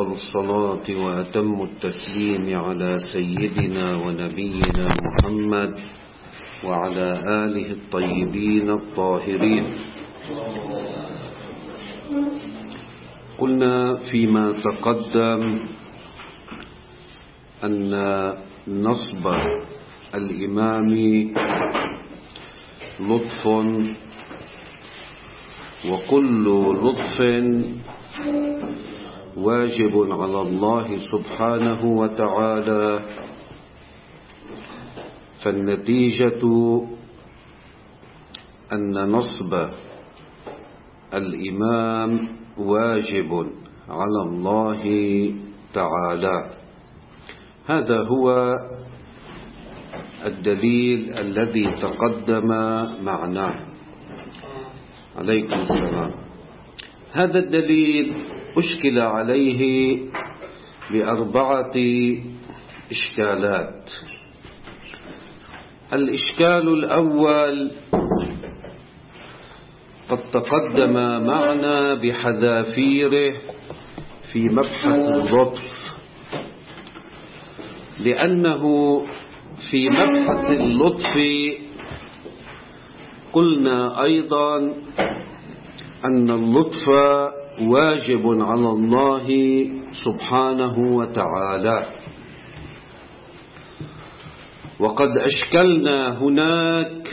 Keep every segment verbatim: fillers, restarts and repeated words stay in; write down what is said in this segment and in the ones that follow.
أفضل الصلاة وأتم التسليم على سيدنا ونبينا محمد وعلى آله الطيبين الطاهرين. قلنا فيما تقدم أن نصب الإمام لطف، وكل لطف واجب على الله سبحانه وتعالى، فالنتيجة أن نصب الإمام واجب على الله تعالى. هذا هو الدليل الذي تقدم معناه. عليكم السلام. هذا الدليل أشكل عليه بأربعة إشكالات. الإشكال الأول قد تقدم معنا بحذافيره في مبحث اللطف، لأنه في مبحث اللطف قلنا أيضا أن اللطف واجب على الله سبحانه وتعالى، وقد أشكلنا هناك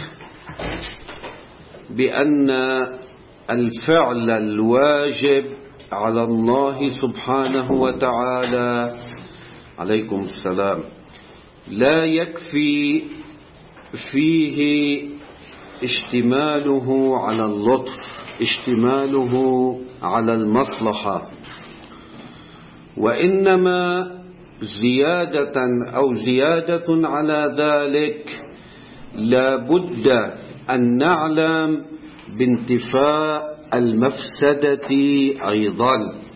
بأن الفعل الواجب على الله سبحانه وتعالى عليكم السلام لا يكفي فيه اشتماله على اللطف، اشتماله على المصلحة، وإنما زيادة أو زيادة على ذلك لا بد أن نعلم بانتفاء المفسدة أيضا.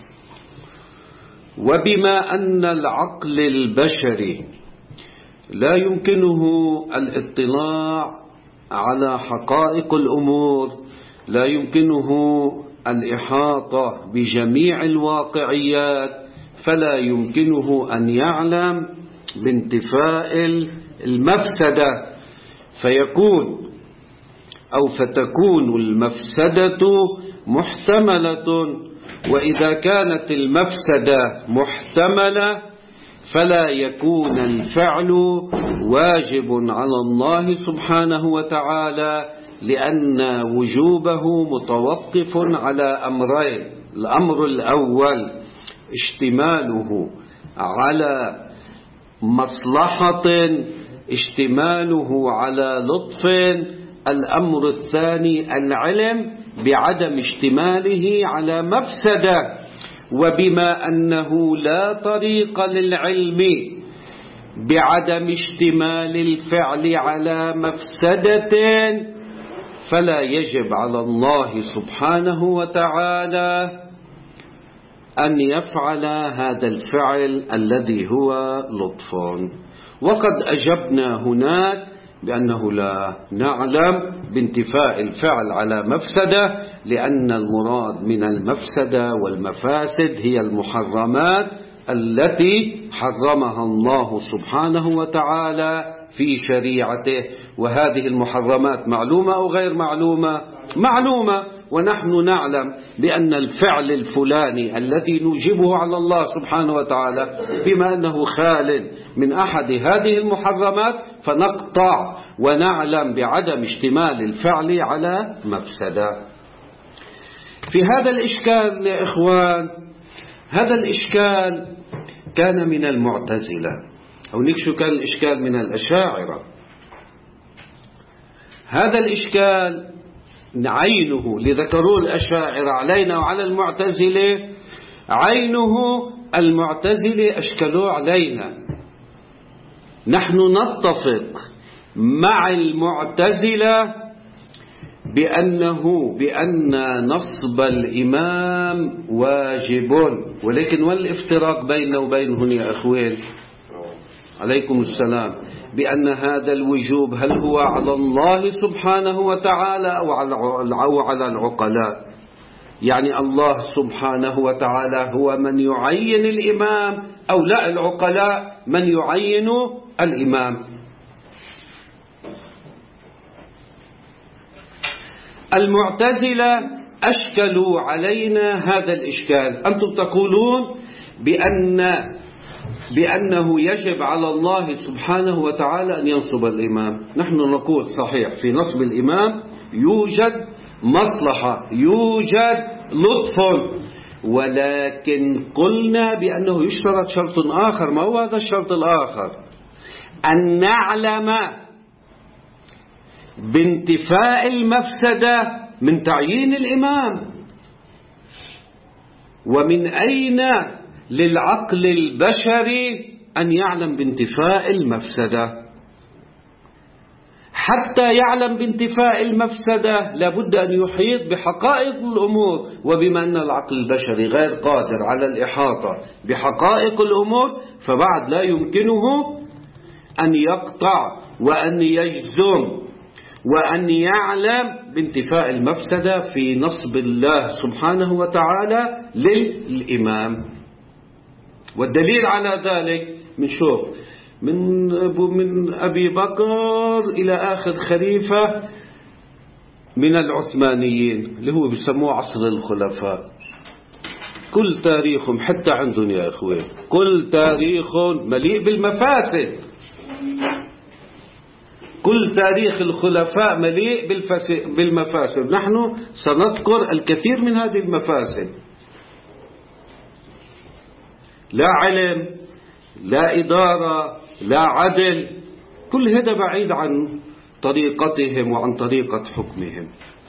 وبما أن العقل البشري لا يمكنه الاطلاع على حقائق الأمور، لا يمكنه الإحاطة بجميع الواقعيات، فلا يمكنه أن يعلم بانتفاء المفسدة، فيكون أو فتكون المفسدة محتملة. وإذا كانت المفسدة محتملة فلا يكون الفعل واجب على الله سبحانه وتعالى، لأن وجوبه متوقف على أمرين. الأمر الأول اشتماله على مصلحة، اشتماله على لطف. الأمر الثاني العلم بعدم اشتماله على مفسدة، وبما أنه لا طريق للعلم بعدم اشتمال الفعل على مفسدة، فلا يجب على الله سبحانه وتعالى أن يفعل هذا الفعل الذي هو لطف. وقد أجبنا هناك بأنه لا نعلم بانتفاء الفعل على مفسدة، لأن المراد من المفسدة والمفاسد هي المحرمات التي حرمها الله سبحانه وتعالى في شريعته. وهذه المحرمات معلومة أو غير معلومة؟ معلومة. ونحن نعلم بأن الفعل الفلاني الذي نوجبه على الله سبحانه وتعالى بما أنه خال من أحد هذه المحرمات فنقطع ونعلم بعدم اشتمال الفعل على مفسدة. في هذا الإشكال يا إخوان، هذا الإشكال كان من المعتزلة، أو نكشو كان الإشكال من الأشاعرة. هذا الإشكال عينه لذكروا الأشاعرة علينا وعلى المعتزلة، عينه المعتزلة أشكلوا علينا. نحن نتفق مع المعتزلة بأنه بأن نصب الإمام واجب، ولكن والافتراق بيننا وبينهم يا أخوين عليكم السلام بأن هذا الوجوب هل هو على الله سبحانه وتعالى أو على العقلاء؟ يعني الله سبحانه وتعالى هو من يعين الإمام، أو لا العقلاء من يعين الإمام. المعتزلة أشكلوا علينا هذا الإشكال. أنتم تقولون بأن بأنه يجب على الله سبحانه وتعالى أن ينصب الإمام. نحن نقول صحيح، في نصب الإمام يوجد مصلحة، يوجد لطف، ولكن قلنا بأنه يشترط شرط آخر. ما هو هذا الشرط الآخر؟ أن نعلم بانتفاء المفسدة من تعيين الإمام. ومن أين للعقل البشري أن يعلم بانتفاء المفسدة؟ حتى يعلم بانتفاء المفسدة لابد أن يحيط بحقائق الأمور، وبما أن العقل البشري غير قادر على الإحاطة بحقائق الأمور فبعد لا يمكنه أن يقطع وأن يجزم وأن يعلم بانتفاء المفسدة في نصب الله سبحانه وتعالى للإمام. والدليل على ذلك بنشوف من من أبي بكر إلى آخر خليفة من العثمانيين اللي هو بيسموه عصر الخلفاء. كل تاريخهم حتى عندهم يا أخوان كل تاريخهم مليء بالمفاسد. كل تاريخ الخلفاء مليء بالمفاسد. نحن سنذكر الكثير من هذه المفاسد. لا علم، لا إدارة، لا عدل، كل هذا بعيد عن طريقتهم وعن طريقة حكمهم.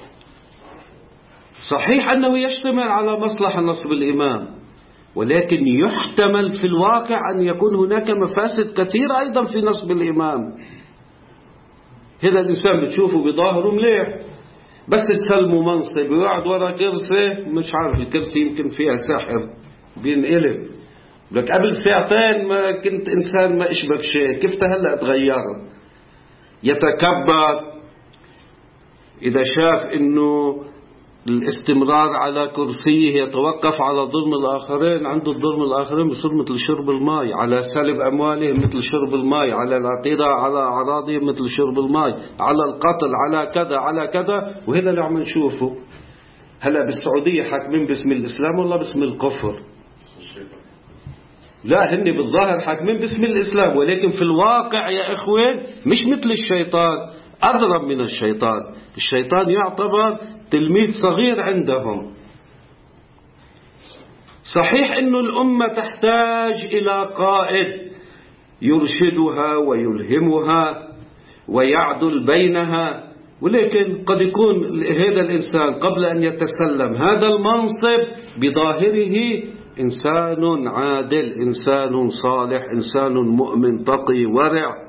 صحيح أنه يشتمل على مصلحة نصب الإمام، ولكن يحتمل في الواقع أن يكون هناك مفاسد كثيرة أيضا في نصب الإمام. هذا الإنسان بتشوفه بظاهره مليح، بس تسلمه منصب ويقعد ورا كرسي مش عارف الكرسي يمكن فيها سحر بينقلب لك. قبل ساعتين ما كنت إنسان ما إشبك شيء، كيف هلأ تغير؟ يتكبر إذا شاف إنه الاستمرار على كرسيه يتوقف على ظلم الآخرين، عنده الظلم الآخرين بصير مثل شرب الماء، على سلب أموالهم مثل شرب الماء، على الاعتداء على أعراضهم مثل شرب الماء، على القتل، على كذا على كذا. وهذا اللي عم نشوفه هلأ بالسعودية. حاكمين باسم الإسلام والله باسم الكفر. لا، هن بالظاهر حاكمين باسم الإسلام، ولكن في الواقع يا إخوان مش مثل الشيطان، أضرب من الشيطان. الشيطان يعتبر تلميذ صغير عندهم. صحيح أن الأمة تحتاج إلى قائد يرشدها ويلهمها ويعدل بينها، ولكن قد يكون هذا الإنسان قبل أن يتسلم هذا المنصب بظاهره إنسان عادل، إنسان صالح، إنسان مؤمن تقي ورع.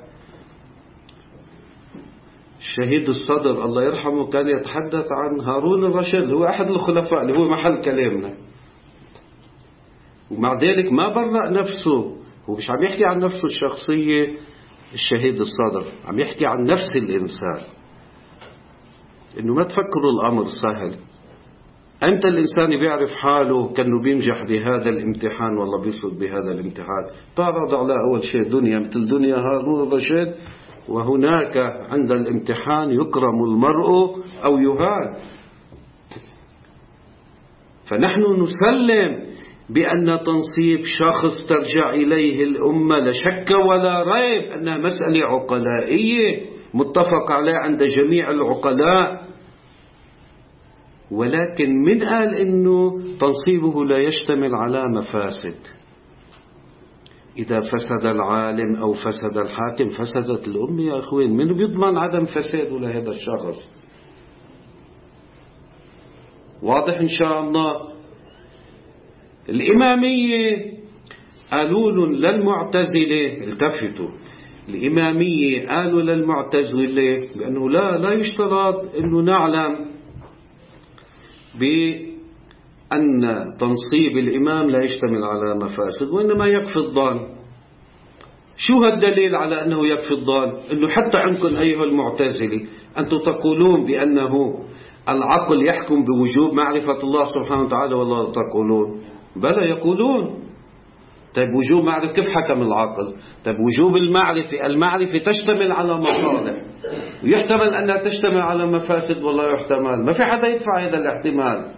الشهيد الصدر الله يرحمه كان يتحدث عن هارون الرشيد، هو أحد الخلفاء اللي هو محل كلامنا، ومع ذلك ما برأ نفسه. هو مش عم يحكي عن نفسه الشخصية الشهيد الصدر، عم يحكي عن نفس الإنسان. إنه ما تفكروا الأمر سهل. أنت الإنسان بيعرف حاله كأنه بينجح بهذا الامتحان والله بيسقط بهذا الامتحان. تعرض على أول شيء دنيا مثل دنيا هارون الرشيد، وهناك عند الامتحان يكرم المرء أو يهان. فنحن نسلم بأن تنصيب شخص ترجع إليه الأمة لا شك ولا ريب أنها مسألة عقلائية متفق عليها عند جميع العقلاء، ولكن من قال إنه تنصيبه لا يشتمل على مفاسد. إذا فسد العالم أو فسد الحاكم فسدت الأمة يا أخوين. من بيضمن عدم فساده لهذا الشخص؟ واضح إن شاء الله. الإمامية قالوا للمعتزلة، التفتوا، الإمامية قالوا للمعتزلة بأنه لا لا يشترط أنه نعلم بأن تنصيب الإمام لا يشتمل على مفاسد، وإنما يكفي الظن. شو هالدليل على أنه يكفي الظن؟ أنه حتى عندكم أيها المعتزلة أنتم تقولون بأنه العقل يحكم بوجوب معرفة الله سبحانه وتعالى ولا تقولون؟ بلى يقولون. طيب وجوب معرفة كيف حكم العقل؟ طيب وجوب المعرفة، المعرفة تشتمل على مصالح ويحتمل أنها تشتمل على مفاسد ولا يحتمل؟ ما في حدا يدفع هذا الاحتمال،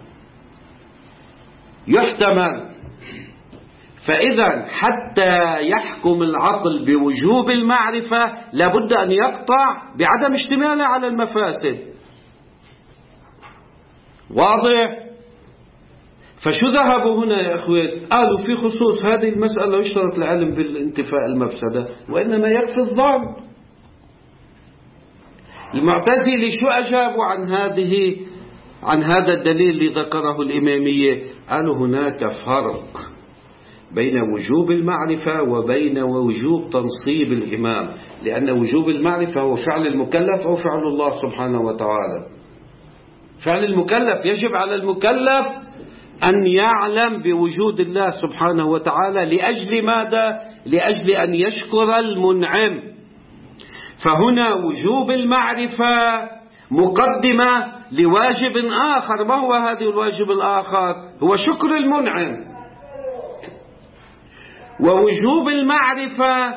يحتمل. فإذا حتى يحكم العقل بوجوب المعرفة لابد أن يقطع بعدم اشتماله على المفاسد. واضح؟ فشو ذهبوا هنا يا أخوان؟ قالوا في خصوص هذه المسألة يشترط العلم بالانتفاء المفسدة وإنما يكفي الظن. المعتزلة شو أجابوا عن هذه عن هذا الدليل اللي ذكره الإمامية؟ قالوا هناك فرق بين وجوب المعرفة وبين وجوب تنصيب الإمام، لأن وجوب المعرفة هو فعل المكلف أو فعل الله سبحانه وتعالى. فعل المكلف يجب على المكلف أن يعلم بوجود الله سبحانه وتعالى لأجل ماذا؟ لأجل أن يشكر المنعم. فهنا وجوب المعرفة مقدمة لواجب آخر. ما هو هذا الواجب الآخر؟ هو شكر المنعم. ووجوب المعرفة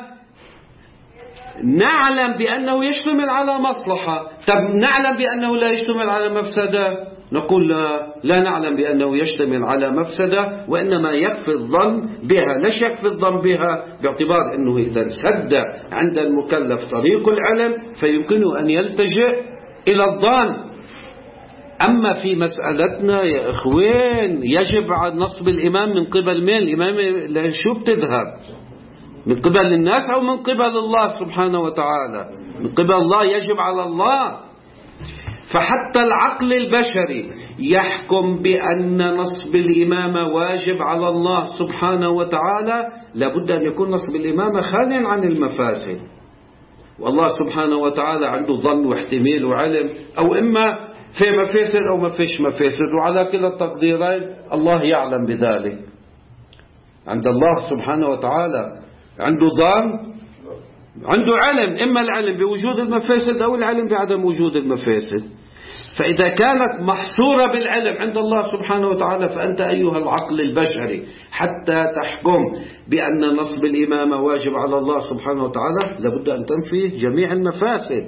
نعلم بأنه يشتمل على مصلحة. طب نعلم بأنه لا يشتمل على مفسدة؟ نقول لا, لا نعلم بأنه يشتمل على مفسدة، وإنما يكفي الظن بها. ليش يكفي الظن بها؟ باعتبار أنه إذا سد عند المكلف طريق العلم فيمكنه أن يلتجئ إلى الظن. أما في مسألتنا يا إخوان يجب على نصب الإمام من قبل من؟ الإمام شو بتذهب؟ من قبل الناس أو من قبل الله سبحانه وتعالى؟ من قبل الله، يجب على الله. فحتى العقل البشري يحكم بأن نصب الإمامة واجب على الله سبحانه وتعالى، لابد أن يكون نصب الإمامة خاليا عن المفاسد. والله سبحانه وتعالى عنده ظن واحتمال وعلم، أو إما في مفاسد أو ما فيش مفاسد، وعلى كلا التقديرين الله يعلم بذلك. عند الله سبحانه وتعالى عنده ظن، عنده علم، إما العلم بوجود المفاسد أو العلم بعدم وجود المفاسد. فإذا كانت محصورة بالعلم عند الله سبحانه وتعالى، فأنت أيها العقل البشري حتى تحكم بأن نصب الإمامة واجب على الله سبحانه وتعالى لابد أن تنفي جميع المفاسد.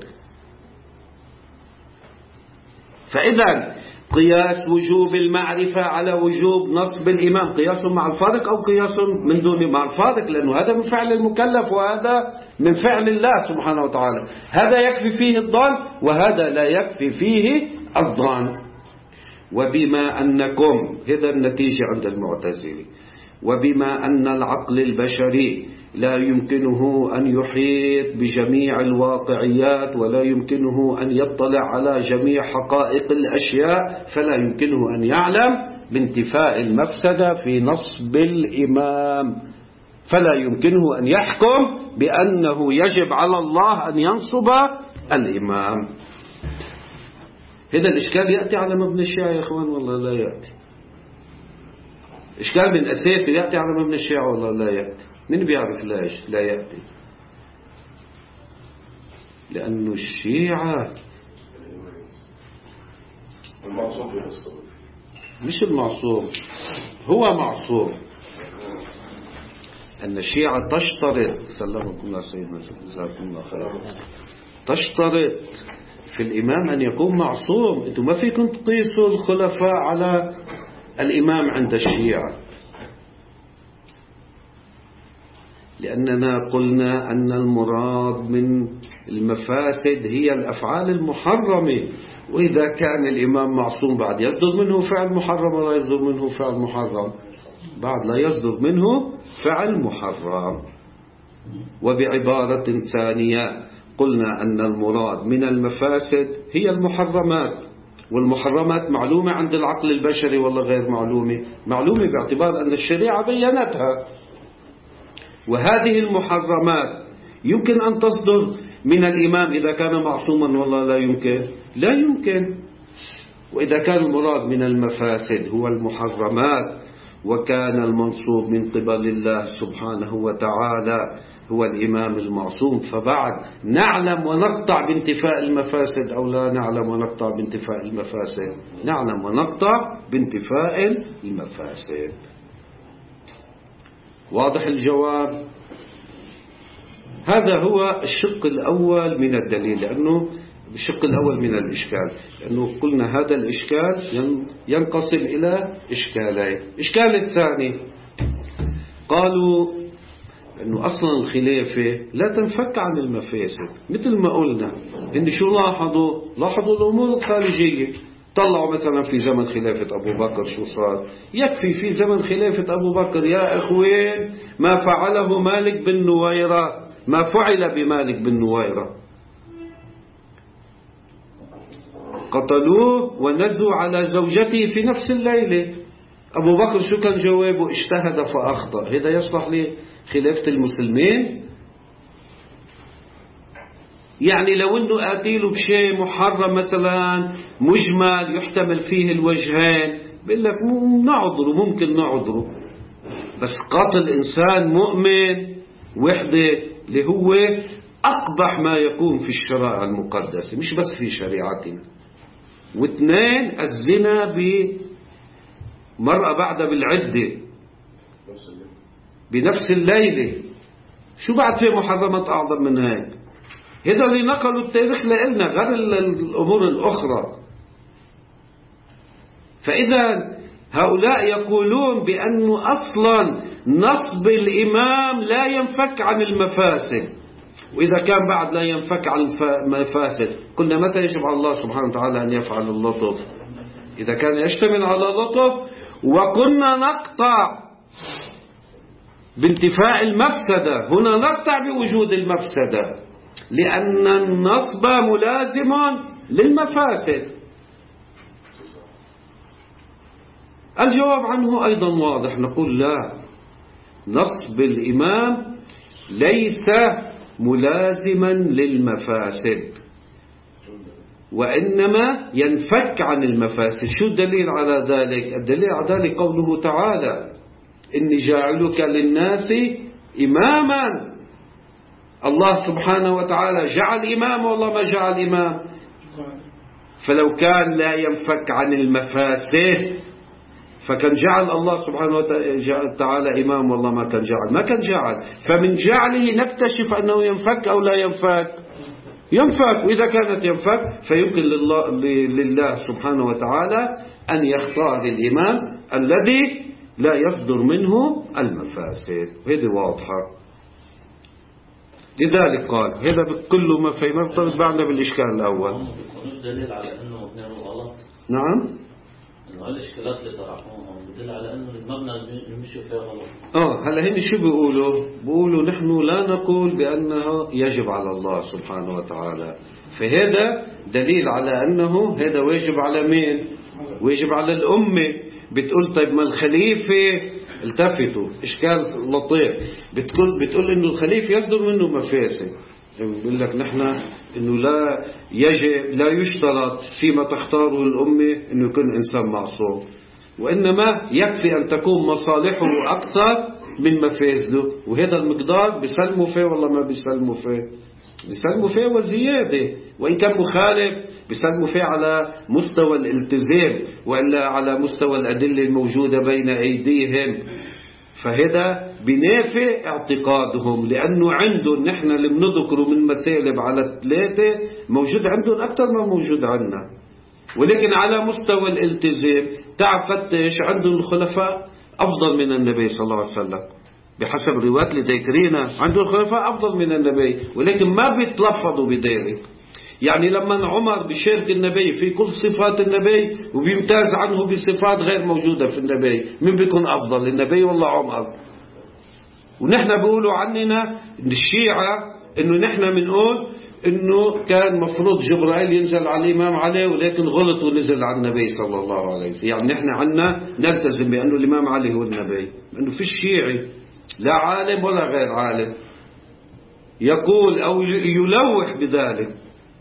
فإذا قياس وجوب المعرفة على وجوب نصب الإمام قياس مع الفارق أو قياس من دون مع الفارق، لأنه هذا من فعل المكلف وهذا من فعل الله سبحانه وتعالى. هذا يكفي فيه الظن وهذا لا يكفي فيه الظن. وبما أنكم، هذا النتيجة عند المعتزلة، وبما أن العقل البشري لا يمكنه أن يحيط بجميع الواقعيات ولا يمكنه أن يطلع على جميع حقائق الأشياء، فلا يمكنه أن يعلم بانتفاء المفسدة في نصب الإمام، فلا يمكنه أن يحكم بأنه يجب على الله أن ينصب الإمام. هذا الإشكال يأتي على مبنى الشيعة يا إخوان والله لا يأتي. إشكال من أساسه يأتي على مبنى الشيعة والله لا يأتي. من بيعرف ليش لا يأتي؟ لأنه الشيعة مش المعصوم، هو معصوم. أن الشيعة تشترط، سلمكم الله سيدنا جزاكم الله خيرا، تشترط في الإمام أن يكون معصوم. أنتم ما فيكم تقيسوا الخلفاء على الإمام عند الشيعة، لأننا قلنا أن المراد من المفاسد هي الأفعال المحرمة، وإذا كان الإمام معصوم بعد يصدر منه فعل محرم ولا يصدر منه فعل محرم؟ بعد لا يصدر منه فعل محرم. وبعبارة ثانية قلنا أن المراد من المفاسد هي المحرمات، والمحرمات معلومة عند العقل البشري ولا غير معلومة؟ معلومة باعتبار أن الشريعة بيّنتها. وهذه المحرمات يمكن أن تصدر من الإمام إذا كان معصوما والله لا يمكن؟ لا يمكن. وإذا كان المراد من المفاسد هو المحرمات وكان المنصوب من قبل الله سبحانه وتعالى هو الإمام المعصوم. فبعد نعلم ونقطع بانتفاء المفاسد أو لا نعلم ونقطع بانتفاء المفاسد؟ نعلم ونقطع بانتفاء المفاسد. واضح الجواب؟ هذا هو الشق الأول من الدليل، لأنه الشق الأول من الإشكال، لأنه قلنا هذا الإشكال ينقسم إلى إشكالين. الإشكال الثاني قالوا أنه أصلا الخلافة لا تنفك عن المفاسد. مثل ما قلنا إن شو لاحظوا لاحظوا الأمور الخارجية. طلعوا مثلا في زمن خلافة أبو بكر شو صار. يكفي في زمن خلافة أبو بكر يا إخوين ما فعله مالك بن نويرة، ما فعل بمالك بن نويرة. قتلوه ونزوا على زوجته في نفس الليلة. أبو بكر شو كان جوابه؟ اجتهد فأخطأ. هذا يصلح لخلافة المسلمين؟ يعني لو أنه قاتله بشيء محرم مثلا مجمل يحتمل فيه الوجهين بيقول لك نعذره، ممكن نعذره. بس قتل إنسان مؤمن وحده اللي هو أقبح ما يكون في الشرائع المقدسة، مش بس في شريعتنا. واثنين الزنا بمرأة بعد بالعدة بنفس الليلة. شو بعد في محرمات أعظم من هيك؟ هذا اللي نقلوا التاريخ لنا غير الأمور الأخرى. فإذا هؤلاء يقولون بأنه أصلا نصب الإمام لا ينفك عن المفاسد، وإذا كان بعد لا ينفك عن المفاسد قلنا متى يجب على الله سبحانه وتعالى أن يفعل اللطف؟ إذا كان يشتمل على لطف. وكنا نقطع بانتفاء المفسدة، هنا نقطع بوجود المفسدة لأن النصب ملازم للمفاسد. الجواب عنه أيضا واضح، نقول لا، نصب الإمام ليس ملازما للمفاسد وإنما ينفك عن المفاسد. شو الدليل على ذلك؟ الدليل على ذلك قوله تعالى إني جاعلك للناس إماما. الله سبحانه وتعالى جعل إمام والله ما جعل إمام. فلو كان لا ينفك عن المفاسد فكان جعل الله سبحانه وتعالى إمام والله ما كان جعل، ما كان جعل. فمن جعله نكتشف أنه ينفك أو لا ينفك، ينفك. وإذا كانت ينفك فيمكن لله, لله سبحانه وتعالى أن يختار الإمام الذي لا يصدر منه المفاسد. هذه واضحة. لذلك قال هذا بكل ما في مرتبط بعدنا بالإشكال الأول. دليل على أنه مبنى غلط. نعم. إنه الإشكالات اللي طرحوها دليل على أنه المبنى يمشي فيها غلط. آه هلا هن شو بيقولوا؟ بيقولوا نحن لا نقول بأنه يجب على الله سبحانه وتعالى. فهذا دليل على أنه هذا واجب على مين؟ واجب على الأمة. بتقول طيب ما الخليفة، التفتوا إشكال لطيف، بتقول بتقول إنه الخليفة يصدر منه مفاسد. بيقول لك نحن إنه لا يجب لا يشترط فيما تختاره الأمة إنه يكون إنسان معصوم، وإنما يكفي أن تكون مصالحه أكثر من مفاسده. وهذا المقدار بيسلموا فيه والله ما بيسلموا فيه، بيسلموا فيه وزيادة. وإن كان مخالف بيسلموا فيه على مستوى الالتزام وإلا على مستوى الأدلة الموجودة بين أيديهم. فهذا بنافع اعتقادهم، لأنه عندهم نحن اللي بنذكره من مسالب على ثلاثة موجود عندهم أكثر ما موجود عندنا. ولكن على مستوى الالتزام تعرف فتش عندهم الخلفاء أفضل من النبي صلى الله عليه وسلم بحسب الروايات اللي ذاكرينها. عندهم الخلفاء أفضل من النبي ولكن ما بيتلفظوا بذلك. يعني لما عمر بيشارك النبي في كل صفات النبي وبيمتاز عنه بصفات غير موجودة في النبي، من بيكون أفضل، النبي والله عمر؟ ونحن بيقولوا عننا الشيعة إنه نحن بنقول إنه كان مفروض جبرائيل ينزل على الإمام علي ولكن غلط ونزل على النبي صلى الله عليه وسلم. يعني نحن عنا نلتزم بأنه الإمام علي هو النبي، إنه في الشيعي لا عالم ولا غير عالم يقول أو يلوح بذلك.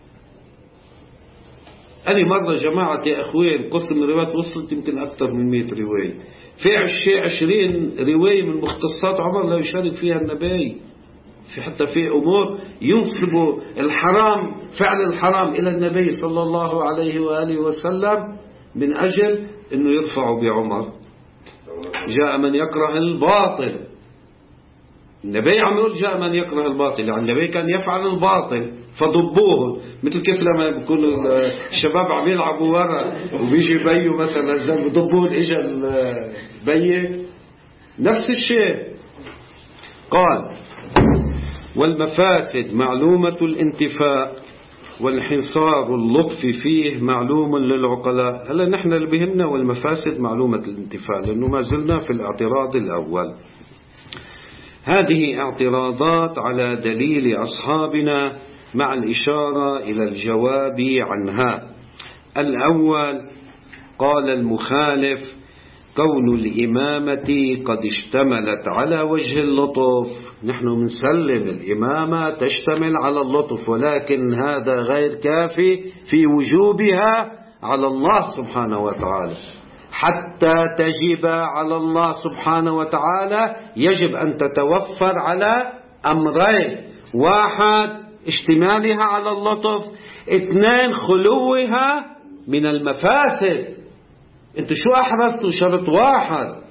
أنا مرة جماعة يا أخوين قلت من روايات وصلت يمكن أكثر من مئة رواية، في عشرين رواية من مختصات عمر لا يشارك فيها النبي. في حتى في أمور ينسب الحرام فعل الحرام إلى النبي صلى الله عليه وآله وسلم من أجل أنه يرفع بعمر. جاء من يكره الباطل، النبي عم يقول جاء من يكره الباطل، يعني النبي كان يفعل الباطل فضبوه، مثل كيف لما بيكونوا الشباب عم يلعبوا ورا وبيجي بيو مثلا زي بضبوه اجى البي، نفس الشيء. قال والمفاسد معلومة الانتفاء والحصار اللطف فيه معلوم للعقلاء. هلا نحن اللي بهمنا والمفاسد معلومة الانتفاء، لأنه ما زلنا في الاعتراض الأول. هذه اعتراضات على دليل أصحابنا مع الإشارة إلى الجواب عنها. الأول قال المخالف كون الإمامة قد اشتملت على وجه اللطف. نحن منسلم الإمامة تشتمل على اللطف، ولكن هذا غير كافي في وجوبها على الله سبحانه وتعالى. حتى تجب على الله سبحانه وتعالى يجب أن تتوفر على أمرين: واحد اشتمالها على اللطف، اثنين خلوها من المفاسد. انتوا شو أحرزتوا؟ شرط واحد.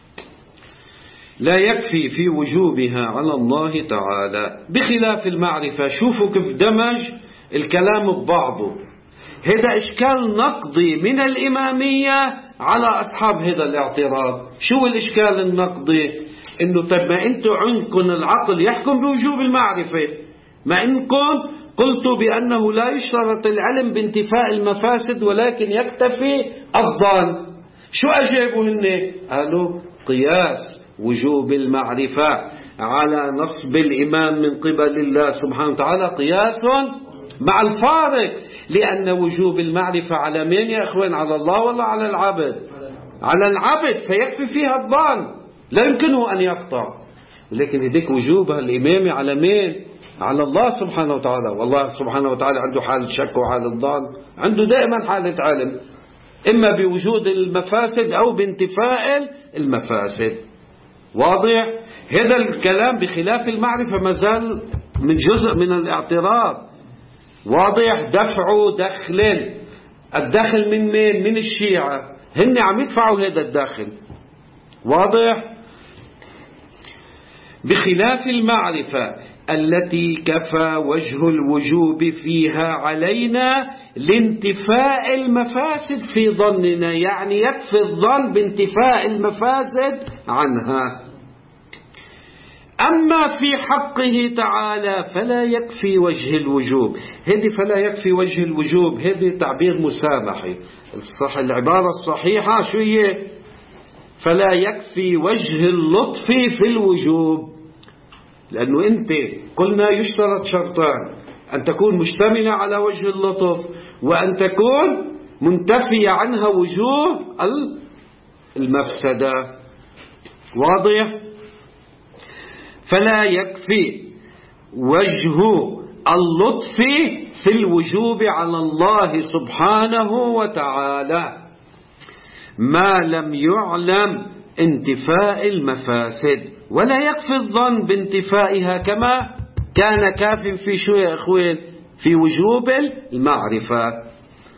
لا يكفي في وجوبها على الله تعالى بخلاف المعرفة. شوفوا كيف دمج الكلام ببعضه. هذا إشكال نقضي من الإمامية على أصحاب هذا الاعتراض. شو الإشكال النقضي؟ إنه طب ما أنتوا عندكم العقل يحكم بوجوب المعرفة، ما إنكم قلتوا بأنه لا يشترط العلم بانتفاء المفاسد ولكن يكتفي الظن. شو أجابوا هن؟ قالوا قياس وجوب المعرفة على نصب الإمام من قبل الله سبحانه وتعالى قياس مع الفارق، لأن وجوب المعرفة على مين يا أخوان؟ على الله ولا على العبد؟ على العبد، فيكفي فيها الظن، لا يمكنه أن يقطع. لكن هديك وجوبها الإمامة على مين؟ على الله سبحانه وتعالى. والله سبحانه وتعالى عنده حالة شك وحالة ظن، عنده دائما حالة علم، إما بوجود المفاسد أو بانتفاء المفاسد. واضح؟ هذا الكلام بخلاف المعرفة مازال من جزء من الاعتراض. واضح؟ دفع دخل، الدخل من مين؟ من الشيعة، هن عم يدفعوا هذا الدخل. واضح؟ بخلاف المعرفة التي كفى وجه الوجوب فيها علينا لانتفاء المفاسد في ظننا، يعني يكفي الظن بانتفاء المفاسد عنها. أما في حقه تعالى فلا يكفي وجه الوجوب. هذه فلا يكفي وجه الوجوب هذه تعبير مسامحي، الصح العبارة الصحيحة شو هي؟ فلا يكفي وجه اللطف في الوجوب، لأنه أنت قلنا يشترط شرطان: أن تكون مشتملة على وجه اللطف، وأن تكون منتفية عنها وجوه المفسدة. واضح؟ فلا يكفي وجه اللطف في الوجوب على الله سبحانه وتعالى ما لم يعلم انتفاء المفاسد، ولا يكفي الظن بانتفائها كما كان كاف في شو يا أخوين؟ في وجوب المعرفة.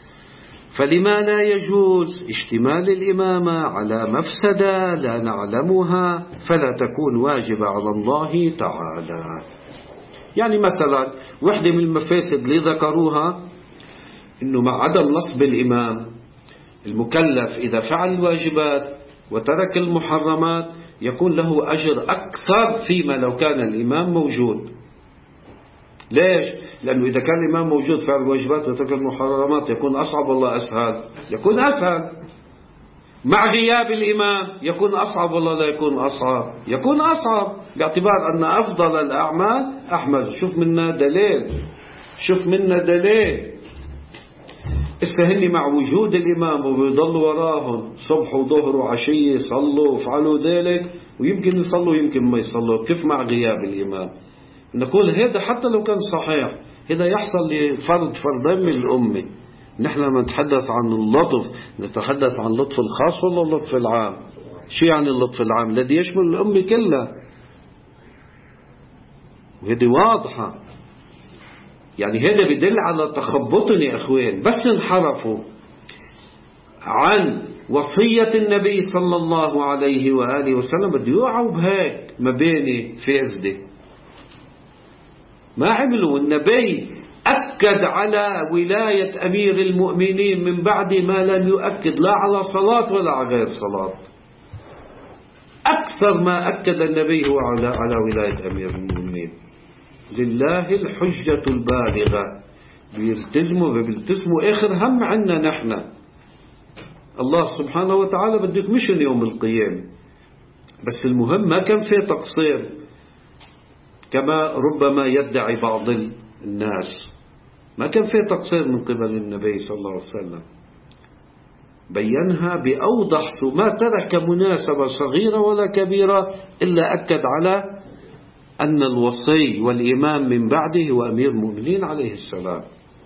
فلما لا يجوز اشتمال الإمامة على مفسدة لا نعلمها فلا تكون واجبة على الله تعالى. يعني مثلا واحدة من المفاسد اللي ذكروها إنه مع عدم نصب الإمام المكلف إذا فعل الواجبات وترك المحرمات يكون له أجر أكثر فيما لو كان الإمام موجود. ليش؟ لأنه إذا كان الإمام موجود فعل الواجبات وترك المحرمات يكون أصعب ولا أسهل؟ يكون أسهل. مع غياب الإمام يكون أصعب ولا لا يكون أصعب؟ يكون أصعب، باعتبار أن أفضل الأعمال أحمد. شوف منا دليل، شوف منا دليل. استهني مع وجود الإمام وبيضلوا وراهم صبح وظهر وعشية صلوا وفعلوا ذلك، ويمكن يصلوا يمكن ما يصلوا. كيف مع غياب الإمام؟ نقول هذا حتى لو كان صحيح هذا يحصل لفرد فردين من الأمة. نحن لما نتحدث عن اللطف نتحدث عن اللطف الخاص ولا اللطف العام؟ شو يعني اللطف العام؟ الذي يشمل الأمة كلها. وهذه واضحة. يعني هذا بدل على تخبطهم يا أخوان، بس انحرفوا عن وصية النبي صلى الله عليه وآله وسلم بده يوعوا بهيك مباني فاسدة. ما عملوا. النبي أكد على ولاية أمير المؤمنين من بعد ما لم يؤكد لا على صلاة ولا على غير صلاة. أكثر ما أكد النبي هو على على ولاية أمير المؤمنين. لله الحجة البالغة. بيلتزموا بيلتزموا آخر هم عنا نحن. الله سبحانه وتعالى بده يكمشن يوم القيامة. بس المهم ما كان فيه تقصير كما ربما يدعي بعض الناس. ما كان فيه تقصير من قبل النبي صلى الله عليه وسلم. بينها بأوضح، ما ترك مناسبة صغيرة ولا كبيرة إلا أكد على أن الوصي والإمام من بعده هو أمير المؤمنين عليه السلام.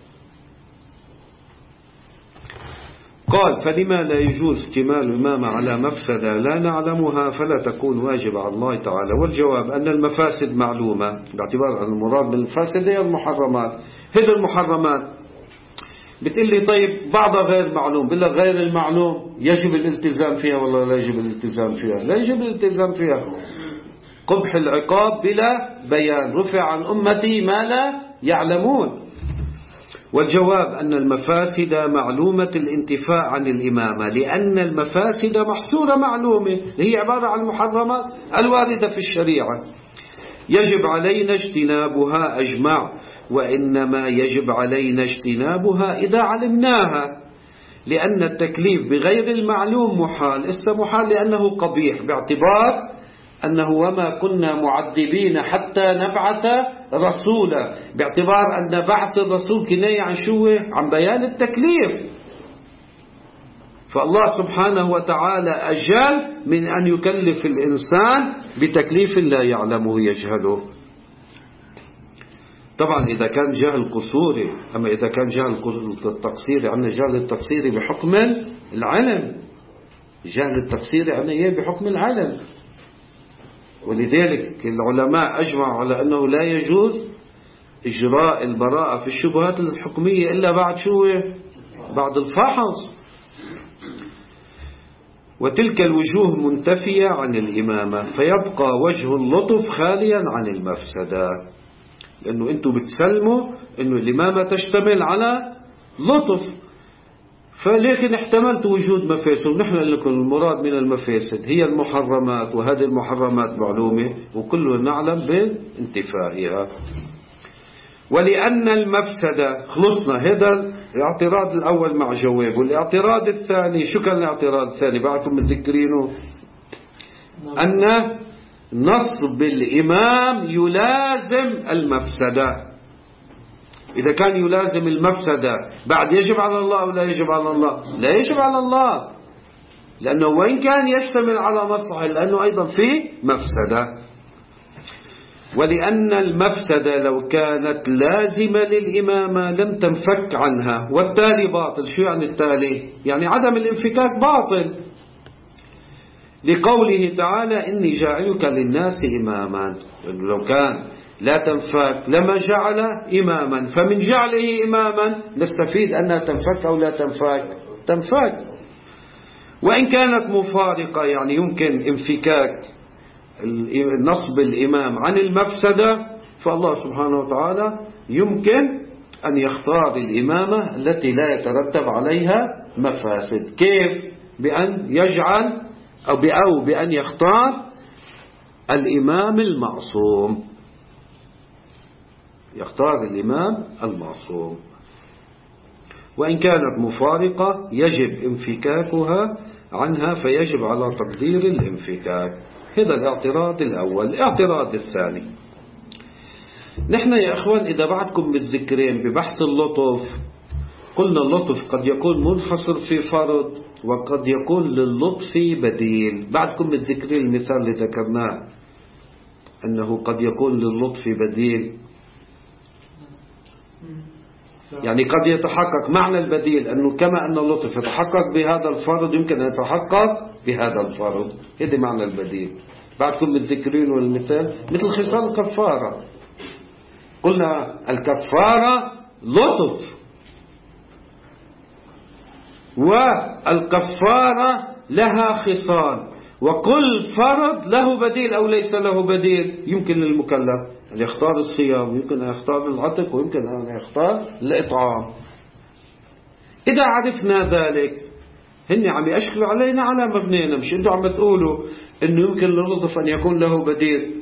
قال: فلما لا يجوز اكتمال الإمامة على مفسدة لا نعلمها فلا تكون واجبة على الله تعالى. والجواب أن المفاسد معلومة، باعتبار أن المراد بالمفاسد هي المحرمات. هذه المحرمات بتقول لي طيب بعضها غير معلوم. بقول لك غير المعلوم يجب الالتزام فيها ولا لا يجب الالتزام فيها؟ لا يجب الالتزام فيها. قبح العقاب بلا بيان، رفع عن أمتي ما لا يعلمون. والجواب أن المفاسد معلومة الانتفاء عن الإمامة، لأن المفاسد محصورة معلومة هي عبارة عن المحرمات الواردة في الشريعة يجب علينا اجتنابها أجمع، وإنما يجب علينا اجتنابها إذا علمناها، لأن التكليف بغير المعلوم محال. إسا محال لأنه قبيح، باعتبار أنه وما كنا معذبين حتى نبعث رسولا، باعتبار أن بعث الرسول كناية عن شو؟ عن بيان التكليف. فالله سبحانه وتعالى أجل من أن يكلف الإنسان بتكليف لا يعلمه يجهله. طبعا إذا كان جهل قصوري، أما إذا كان جهل التقصيري عندنا جهل التقصيري بحكم العلم، جهل التقصيري عندنا إياه بحكم العلم. ولذلك العلماء أجمعوا على أنه لا يجوز إجراء البراءة في الشبهات الحكمية إلا بعد شو؟ بعد الفحص. وتلك الوجوه منتفية عن الإمامة، فيبقى وجه اللطف خاليا عن المفسدة، لأنه أنتم بتسلموا أنه الإمامة تشتمل على لطف، فلكن احتملت وجود مفاسد. ونحن لكم المراد من المفاسد هي المحرمات، وهذه المحرمات معلومة وكلنا نعلم بانتفائها. ولأن المفسدة خلصنا. هذا الاعتراض الأول مع جواب. والاعتراض الثاني شو كان الاعتراض الثاني بعدكم متذكرينه؟ أن نصب الإمام يلازم المفسدة. إذا كان يلازم المفسدة بعد يجب على الله أو لا يجب على الله؟ لا يجب على الله، لأنه وإن كان يشتمل على مصلحة لأنه أيضا فيه مفسدة. ولأن المفسدة لو كانت لازمة للإمامة لم تنفك عنها، والتالي باطل. شو يعني التالي؟ يعني عدم الانفكاك باطل، لقوله تعالى إني جاعلك للناس إماما. لو كان لا تنفك لما جعل إماما، فمن جعله إماما نستفيد أنها تنفك أو لا تنفك؟ تنفك. وإن كانت مفارقة يعني يمكن انفكاك نصب الإمام عن المفسدة، فالله سبحانه وتعالى يمكن أن يختار الإمامة التي لا يترتب عليها مفاسد. كيف؟ بأن يجعل أو أو بأن يختار الإمام المعصوم، يختار الإمام المعصوم. وإن كانت مفارقة يجب انفكاكها عنها، فيجب على تقدير الانفكاك. هذا الاعتراض الأول. الاعتراض الثاني، نحن يا أخوان إذا بعدكم متذكرين ببحث اللطف قلنا اللطف قد يكون منحصر في فرض وقد يكون للطف بديل. بعدكم متذكرين المثال اللي ذكرناه أنه قد يكون للطف بديل، يعني قد يتحقق معنى البديل أنه كما أن اللطف يتحقق بهذا الفرض يمكن أن يتحقق بهذا الفرض. هذا معنى البديل. بعدكم متذكرين المثال مثل خصال الكفارة. قلنا الكفارة لطف، والكفارة لها خصال، وكل فرض له بديل أو ليس له بديل. يمكن للمكلف أن يختار الصيام، يمكن أن يختار العتق، ويمكن أن يختار الإطعام. إذا عرفنا ذلك هن عم يشكلوا علينا على مبنينا، مش انتوا عم تقولوا انه يمكن للطف ان يكون له بديل.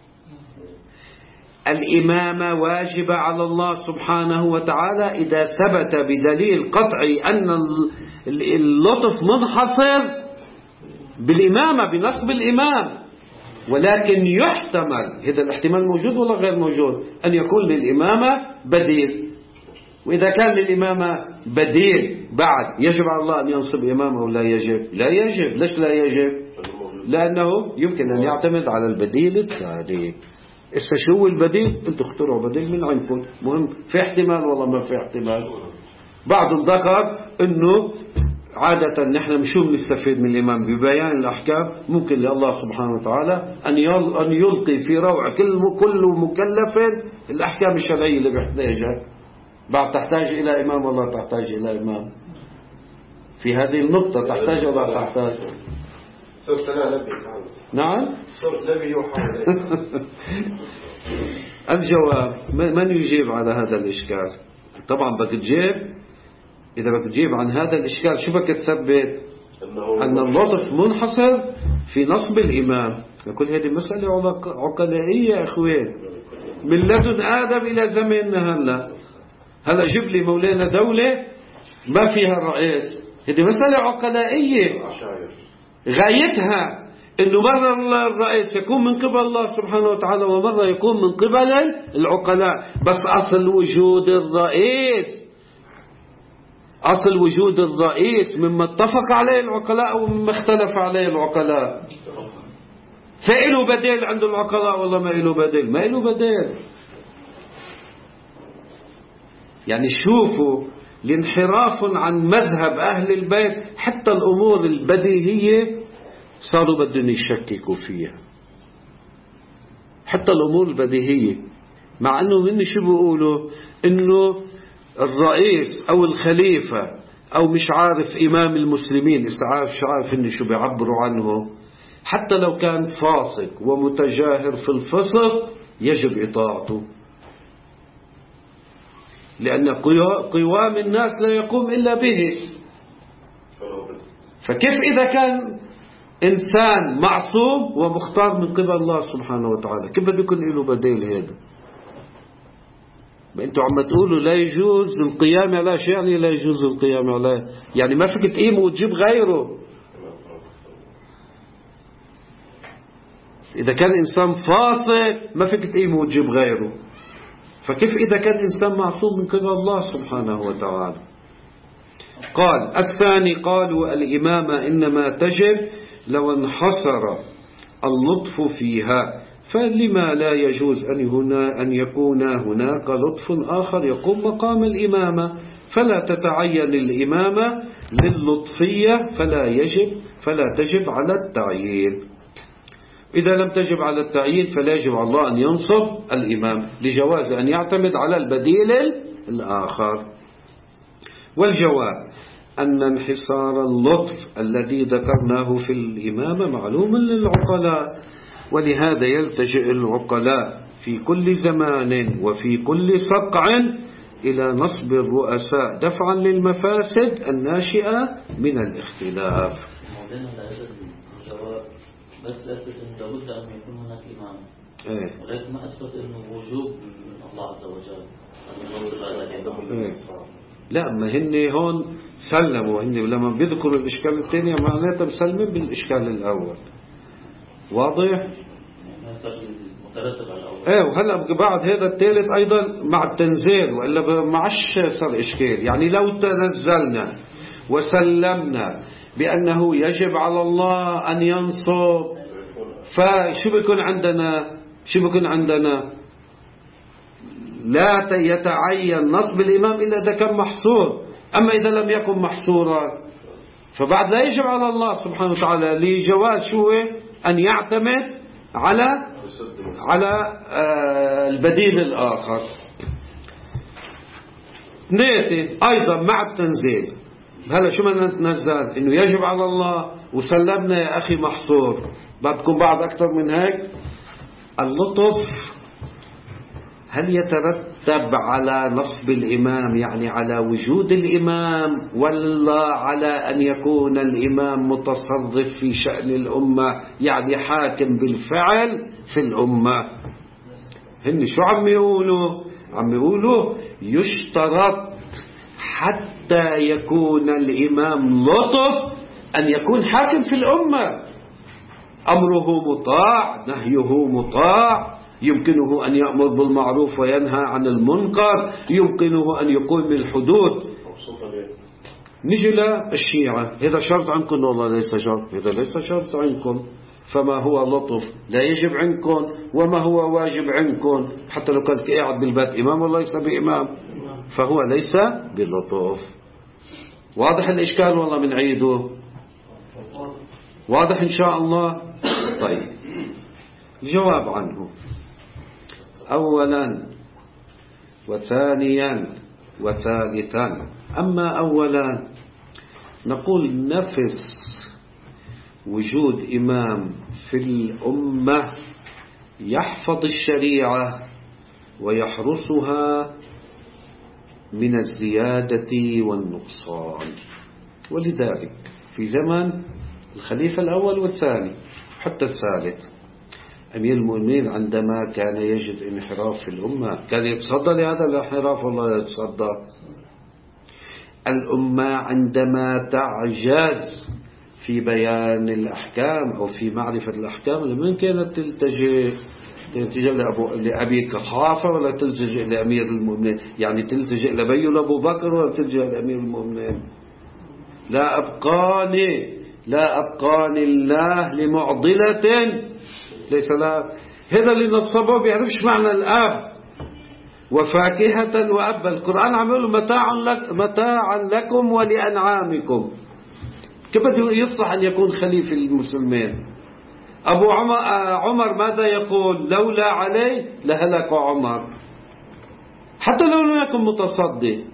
الإمامة واجبة على الله سبحانه وتعالى إذا ثبت بدليل قطعي أن اللطف منحصر بالإمامة بنصب الإمام، ولكن يحتمل، هذا الاحتمال موجود ولا غير موجود، أن يكون للإمامة بديل. وإذا كان للإمامة بديل بعد، يجب على الله أن ينصب إمامه أو لا يجب؟ لا يجب. ليش لا يجب؟ لأنه يمكن أن يعتمد على البديل التالي. إذا شو البديل؟ أنتوا اخترعوا بديل من عندكم، مهم في احتمال والله ما في احتمال. بعضهم ذكر أنه عادة نحن مش بنستفيد من الإمام ببيان الأحكام، ممكن لله سبحانه وتعالى أن أن يلقي في روع كل كل مكلف الأحكام الشرعية اللي بيحتاجها. بعد تحتاج إلى إمام والله تحتاج إلى إمام في هذه النقطة، تحتاج ولا تحتاج؟ نعم. الجواب من يجيب على هذا الإشكال؟ طبعا بدك تجيب، إذا بدك تجيب عن هذا الإشكال شو بدك تثبت؟ أن اللطف منحصر في نصب الإمام. نقول هذه مسألة عقلائية يا أخوين، من لدن آدم إلى زماننا هلا. هلا جيب لي مولانا دولة ما فيها الرئيس، هذه مسألة عقلائية غايتها إنه مرة الرئيس يكون من قبل الله سبحانه وتعالى ومرة يكون من قبل العقلاء. بس أصل وجود الرئيس، أصل وجود الرئيس مما اتفق عليه العقلاء ومما اختلف عليه العقلاء. فإله بديل عند العقلاء والله ما إله بديل، ما إله بديل. يعني شوفوا الانحراف عن مذهب أهل البيت، حتى الأمور البديهية صاروا بدهم يشككوا فيها، حتى الأمور البديهية، مع أنه من شو بيقولوا إنه الرئيس أو الخليفة أو مش عارف إمام المسلمين، إذا عارف شو عارف إن شو بيعبروا عنه، حتى لو كان فاسق ومتجاهر في الفسق يجب إطاعته، لأن قوام الناس لا يقوم إلا به. فكيف إذا كان إنسان معصوم ومختار من قبل الله سبحانه وتعالى، كيف بده يكون له بديل هذا؟ ما أنتوا عم تقولوا لا يجوز القيام على شيء، يعني لا يجوز القيام عليه، يعني ما فيك تقيم وتجيب غيره. إذا كان إنسان فاسق ما فيك تقيم وتجيب غيره، فكيف إذا كان إنسان معصوم من قبل الله سبحانه وتعالى؟ قال الثاني، قالوا الإمامة إنما تجب لو انحصر اللطف فيها، فلما لا يجوز أن هنا أن يكون هناك لطف آخر يقوم مقام الإمامة، فلا تتعين الإمامة لللطفية فلا يجب فلا تجب على التعيين. إذا لم تجب على التعيين فلا يجب على الله أن ينصب الإمام، لجواز أن يعتمد على البديل الآخر. والجواب أن انحصار اللطف الذي ذكرناه في الإمامة معلوم للعقلاء، ولهذا يلتجئ العقلاء في كل زمان وفي كل صقع إلى نصب الرؤساء دفعا للمفاسد الناشئة من الاختلاف. بس أثبت أن لابد أن يكون هناك إمام، إيه؟ ولكن ما أثبت أنه وجوب من الله عز وجل أن ينصب على الإمام. إيه؟ لا، ما هن هون سلموا، هن لما بيذكروا الإشكال الثاني معناته مسلمين بالإشكال الأول. واضح؟ مترتب على الأول. إيه، وهلا بعد هذا الثالث أيضا مع التنزيل، وإلا معش صار إشكال. يعني لو تنزلنا وسلمنا بأنه يجب على الله أن ينصب، فشو بيكون عندنا؟ شو بيكون عندنا؟ لا يتعين نصب الإمام إلا إذا كان محصور. أما إذا لم يكن محصورا فبعد لا يجب على الله سبحانه وتعالى لجواز شو أن يعتمد على على البديل الآخر. اثنين أيضا مع التنزيل. هلا شو بدنا نتنزل؟ إنه يجب على الله وسلمنا يا أخي محصور. بدكم بعد أكثر من هيك؟ اللطف هل يترتب على نصب الإمام يعني على وجود الإمام، ولا على أن يكون الإمام متصرف في شأن الأمة يعني حاكم بالفعل في الأمة؟ هن شو عم يقولوا؟ عم يقولوا يشترط حتى يكون الإمام لطف أن يكون حاكم في الأمة، أمره مطاع، نهيه مطاع، يمكنه أن يأمر بالمعروف وينهى عن المنكر، يمكنه أن يقيم الحدود. نجي للشيعة، هذا شرط عندكم والله ليس شرط؟ هذا ليس شرط عندكم. فما هو لطف لا يجب عندكم، وما هو واجب عندكم. حتى لو كنت قاعد بالبيت إمام والله ليس بإمام، فهو ليس باللطف. واضح الإشكال؟ والله من عيده واضح إن شاء الله. طيب الجواب عنه أولا وثانيا وثالثا. أما أولا نقول نفس وجود إمام في الأمة يحفظ الشريعة ويحرسها من الزيادة والنقصان. ولذلك في زمن الخليفة الأول والثاني حتى الثالث أمير المؤمنين عندما كان يجد انحراف في الأمة كان يتصدى لهذا الانحراف والله يتصدى. الأمة عندما تعجز في بيان الأحكام أو في معرفة الأحكام لمن كانت تلتجئ؟ تلتجئ لأبو لأبي قحافة ولا تلتجئ لأمير المؤمنين؟ يعني تلتجئ لبي لأبو بكر ولا تلتجئ لأمير المؤمنين؟ لا أبقاني لا أبقاني الله لمعضلة ليس لا. هذا اللي نصبه بيعرفش معنى الآب. وفاكهة وأب. القرآن عم يقول متاعا لك متاعا لكم ولأنعامكم. كيف بده يصلح أن يكون خليفة المسلمين؟ أبو عمر ماذا يقول؟ لولا عليه لهلك عمر، حتى لو لم يكن متصدي.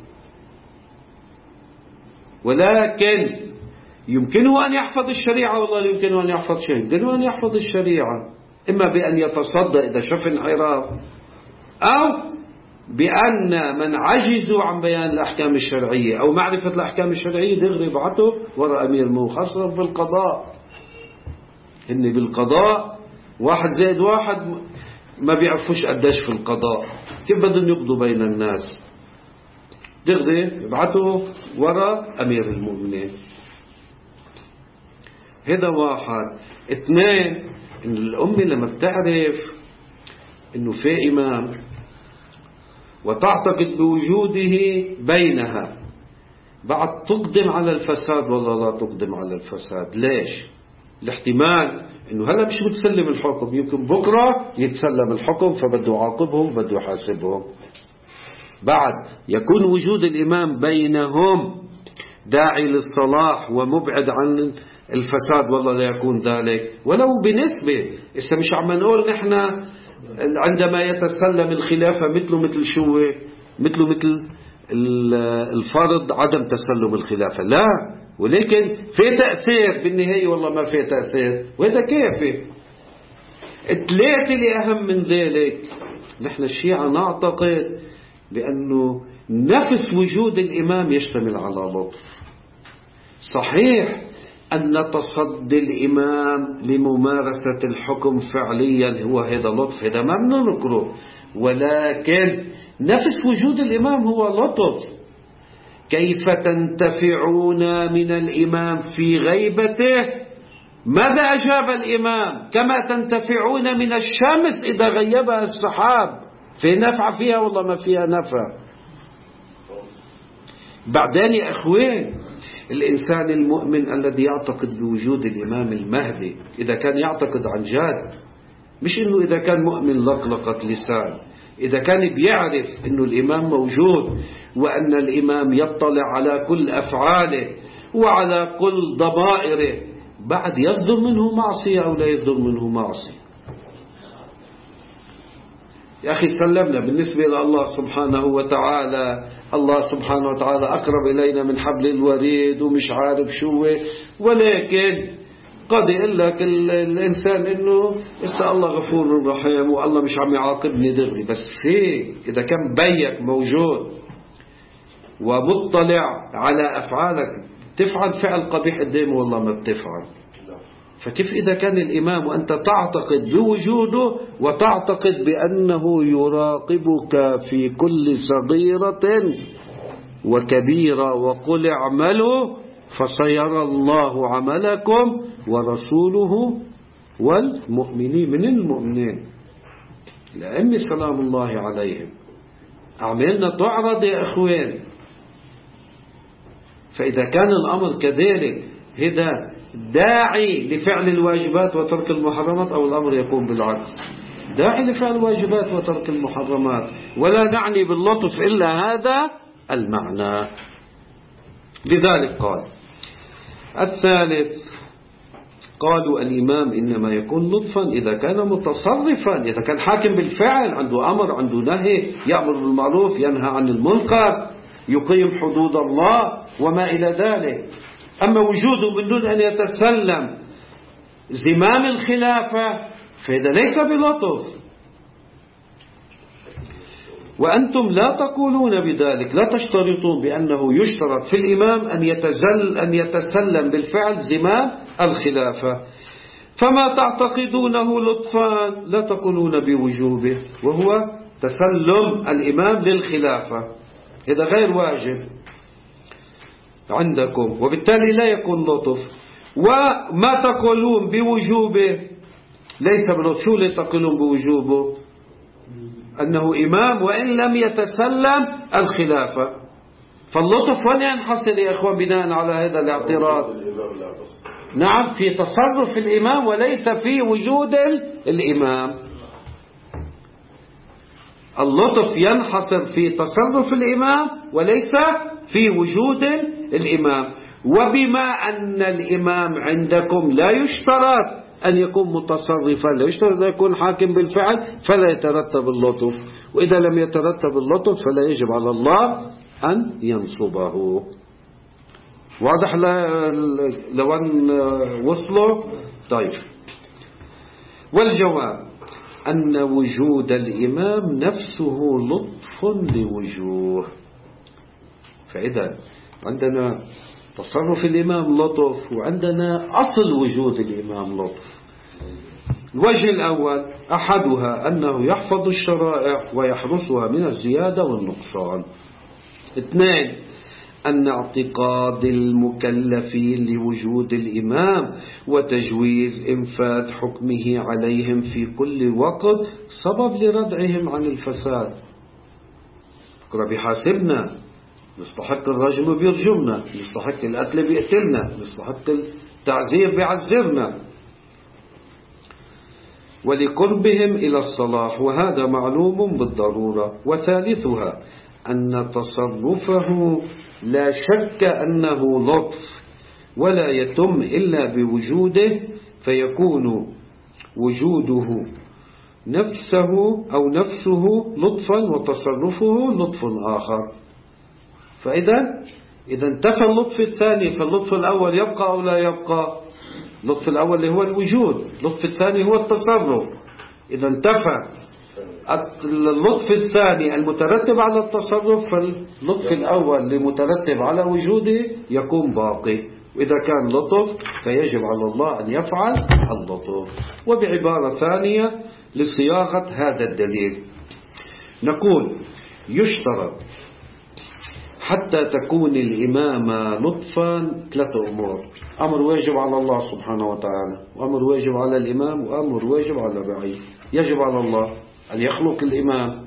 ولكن يمكنه أن يحفظ الشريعة. والله يمكنه أن يحفظ شيء، يمكنه أن يحفظ الشريعة إما بأن يتصدى إذا شاف انحراف، أو بأن من عجزوا عن بيان الأحكام الشرعية أو معرفة الأحكام الشرعية دغري يبعثوا وراء أمير المؤمنين. خاصة في القضاء، إن بالقضاء واحد زائد واحد ما بيعرفوش قداش في القضاء، كيف بدهم يقضوا بين الناس؟ دغري يبعثوا وراء أمير المؤمنين. هذا واحد. اثنين، إن الأمة لما بتعرف إنه في إمام وتعتقد بوجوده بينها، بعد تقدم على الفساد والله لا تقدم على الفساد. ليش؟ الاحتمال إنه هلا مش بتسلم الحكم، يمكن بكرة يتسلم الحكم فبده يعاقبهم بده يحاسبهم. بعد يكون وجود الإمام بينهم داعي للصلاح ومبعد عن الفساد والله لا يكون ذلك ولو بنسبة. إذا مش عم نقول نحن عندما يتسلم الخلافة مثله مثل شو مثله مثل الفرض عدم تسلم الخلافة، لا، ولكن في تأثير بالنهاية والله ما في تأثير. وهذا كيف؟ الثلاثة اللي أهم من ذلك، نحن الشيعة نعتقد بأنه نفس وجود الإمام يشتمل على لطف. صحيح أن تصدي الإمام لممارسة الحكم فعليا هو هذا لطف، هذا ما بننكره، ولكن نفس وجود الإمام هو لطف. كيف تنتفعون من الإمام في غيبته؟ ماذا أجاب الإمام؟ كما تنتفعون من الشمس إذا غيبها السحاب. في نفع فيها والله ما فيها نفع. بعدين يا أخوين، الإنسان المؤمن الذي يعتقد بوجود الإمام المهدي إذا كان يعتقد عن جد، مش إنه إذا كان مؤمن لقلقة لسان، إذا كان بيعرف إنه الإمام موجود وأن الإمام يطلع على كل أفعاله وعلى كل ضمائره، بعد يصدر منه معصية أو لا يصدر منه معصية. يا أخي سلمنا بالنسبة لله سبحانه وتعالى. الله سبحانه وتعالى أقرب إلينا من حبل الوريد ومش عارف شو، ولكن قد يقول لك الإنسان إنه إسا الله غفور رحيم والله مش عم يعاقبني دغري. بس في إذا كان بيك موجود ومطلع على أفعالك، تفعل فعل قبيح قدامه والله ما بتفعل. فكيف إذا كان الإمام وأنت تعتقد بوجوده وتعتقد بأنه يراقبك في كل صغيرة وكبيرة، وقل اعملوا فسيرى الله عملكم ورسوله والمؤمنين. من المؤمنين الأئمة سلام الله عليهم أعمالنا تعرض يا أخوان. فإذا كان الأمر كذلك هذا داعي لفعل الواجبات وترك المحرمات، أو الأمر يكون بالعكس، داعي لفعل الواجبات وترك المحرمات، ولا نعني باللطف إلا هذا المعنى. لذلك قال الثالث، قالوا الإمام إنما يكون لطفا إذا كان متصرفا، إذا كان حاكم بالفعل، عنده أمر عنده نهي، يأمر بالمعروف ينهى عن المنكر، يقيم حدود الله وما إلى ذلك. أما وجوده من دون أن يتسلم زمام الخلافة فهذا ليس بلطف. وأنتم لا تقولون بذلك، لا تشترطون بأنه يشترط في الإمام أن يتزل أن يتسلم بالفعل زمام الخلافة. فما تعتقدونه لطفا لا تقولون بوجوبه، وهو تسلم الإمام للخلافة، هذا غير واجب عندكم، وبالتالي لا يكون لطف. وما تقولون بوجوبه ليس بلطف. شو اللي تقولون بوجوبه؟ أنه إمام وإن لم يتسلم الخلافة. فاللطف وين ينحصر يا أخوان بناء على هذا الاعتراض؟ نعم، في تصرف الإمام وليس في وجود الإمام. اللطف ينحصر في تصرف الإمام وليس في وجود الإمام. وبما أن الإمام عندكم لا يشترط أن يكون متصرفا، لا يشترط أن يكون حاكم بالفعل، فلا يترتب اللطف. وإذا لم يترتب اللطف فلا يجب على الله أن ينصبه. واضح لو أن وصلوا؟ طيب. والجواب أن وجود الإمام نفسه لطف لوجوه. فإذا عندنا تصرف الإمام لطف، وعندنا أصل وجود الإمام لطف. الوجه الأول أحدها أنه يحفظ الشرائع ويحرسها من الزيادة والنقصان. اثنين، أن اعتقاد المكلفين لوجود الإمام وتجويز إنفاذ حكمه عليهم في كل وقت سبب لردعهم عن الفساد. اقرأ بحاسبنا، نستحق الرجم بيرجمنا، نستحق القتل بيقتلنا، نستحق التعذير بيعذرنا، ولقربهم إلى الصلاح، وهذا معلوم بالضرورة. وثالثها أن تصرفه لا شك أنه لطف ولا يتم إلا بوجوده، فيكون وجوده نفسه أو نفسه لطفا وتصرفه لطف آخر. فإذا إذا انتفى اللطف الثاني فاللطف الأول يبقى أو لا يبقى؟ اللطف الأول اللي هو الوجود، اللطف الثاني هو التصرف. إذا انتفى اللطف الثاني المترتب على التصرف فاللطف الأول المترتب على وجوده يكون باقي. وإذا كان لطف فيجب على الله أن يفعل اللطف. وبعبارة ثانية لصياغة هذا الدليل نقول يشترط حتى تكون الإمامة لطفا ثلاثة أمور: أمر واجب على الله سبحانه وتعالى، وأمر واجب على الإمام، وأمر واجب على الرعية. يجب على الله أن يخلق الإمام.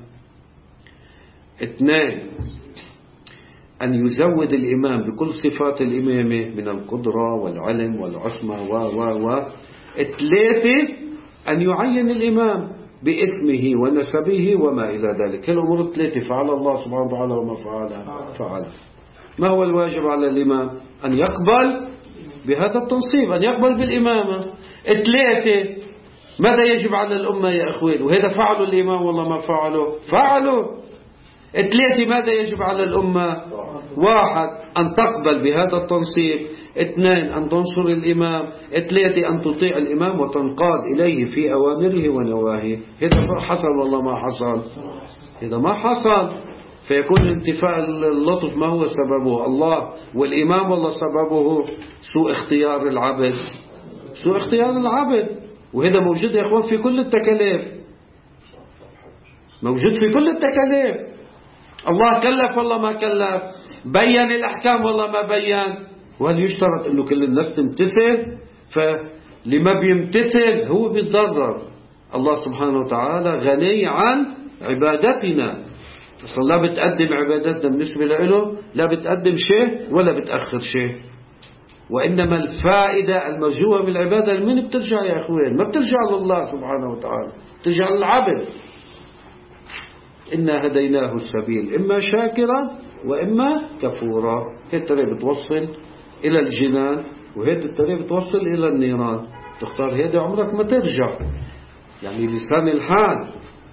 اثنين، أن يزود الإمام بكل صفات الإمامة من القدرة والعلم والعصمة و و و ثلاثة، أن يعين الإمام باسمه ونسبه وما إلى ذلك. الأمور الثلاثة فعل الله سبحانه وتعالى وما فعلها فعل. ما هو الواجب على الإمام؟ أن يقبل بهذا التنصيب، أن يقبل بالإمامة. ثلاثة، ماذا يجب على الأمة يا أخوين؟ وهذا فعلوا الإمام والله ما فعلوا فعلوا. ثلاثة ماذا يجب على الأمة؟ واحد أن تقبل بهذا التنصيب، اثنين أن تنصر الإمام، ثلاثة أن تطيع الإمام وتنقاد إليه في أوامره ونواهيه. هذا حصل والله ما حصل؟ هذا ما حصل. فيكون انتفاء اللطف ما هو سببه؟ الله والإمام والله سببه سوء اختيار العبد، سوء اختيار العبد. وهذا موجود يا أخوان في كل التكاليف، موجود في كل التكاليف. الله كلف والله ما كلف، بيّن الأحكام والله ما بيّن. وهل يشترط أنه كل الناس تمتثل؟ فلما بيمتثل هو بيتضرر. الله سبحانه وتعالى غني عن عبادتنا، أصلا لا بتقدم عبادتنا بالنسبة له، لا بتقدم شيء ولا بتأخر شيء. وإنما الفائدة المرجوة من العبادة لمين بترجع يا أخوين؟ ما بترجع لله سبحانه وتعالى، بترجع للعبد. إنا هديناه السبيل إما شاكرا وإما كفورا. هي الطريق بتوصل إلى الجنان، وهي الطريق بتوصل إلى النيران. تختار هيدا عمرك ما ترجع، يعني لسان الحال.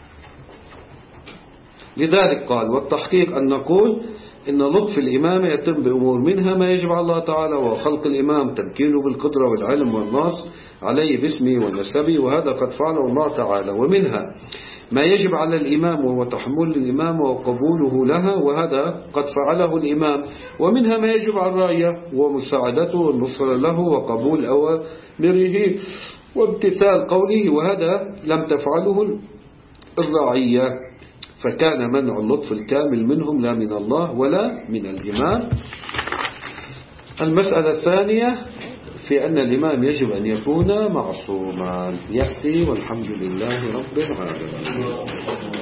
لذلك قال: والتحقيق أن نقول إن لطف الإمام يتم بأمور، منها ما يجب على الله تعالى وخلق الإمام تمكينه بالقدرة والعلم والنص عليه باسمه ونسبه، وهذا قد فعله الله تعالى. ومنها ما يجب على الإمام وهو تحمل الإمام وقبوله لها، وهذا قد فعله الإمام. ومنها ما يجب على الرعية ومساعدته والنصر له وقبول أوامره وامتثال قوله، وهذا لم تفعله الرعية، فكان منع اللطف الكامل منهم لا من الله ولا من الإمام. المسألة الثانية في أن الإمام يجب أن يكون معصوما، يأتي والحمد لله رب العالمين.